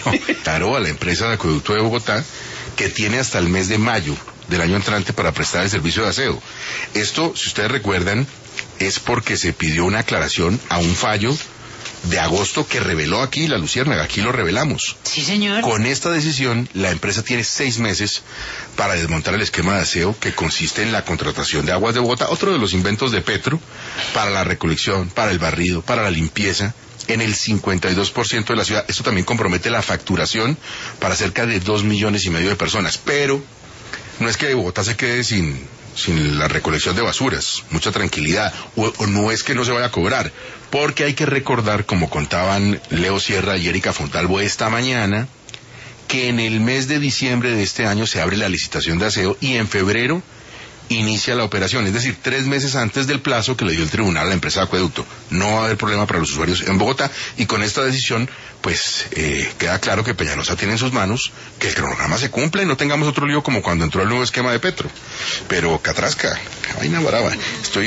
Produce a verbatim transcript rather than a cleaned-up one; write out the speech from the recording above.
claro, a la empresa de Acueducto de Bogotá, que tiene hasta el mes de mayo del año entrante para prestar el servicio de aseo. Esto, si ustedes recuerdan, es porque se pidió una aclaración a un fallo de agosto que reveló aquí la Luciérnaga, aquí lo revelamos. Sí, señor. Con esta decisión, la empresa tiene seis meses para desmontar el esquema de aseo que consiste en la contratación de Aguas de Bogotá, otro de los inventos de Petro, para la recolección, para el barrido, para la limpieza, en el cincuenta y dos por ciento de la ciudad. Esto también compromete la facturación para cerca de dos millones y medio de personas, pero no es que Bogotá se quede sin... sin la recolección de basuras, mucha tranquilidad, o, o no es que no se vaya a cobrar, porque hay que recordar, como contaban Leo Sierra y Erika Fontalvo esta mañana, que en el mes de diciembre de este año se abre la licitación de aseo y en febrero inicia la operación, es decir, tres meses antes del plazo que le dio el tribunal a la empresa de Acueducto. No va a haber problema para los usuarios en Bogotá, y con esta decisión, pues, eh, queda claro que Peñalosa tiene en sus manos que el cronograma se cumple, no tengamos otro lío como cuando entró el nuevo esquema de Petro. Pero, catrasca, vaina brava. Estoy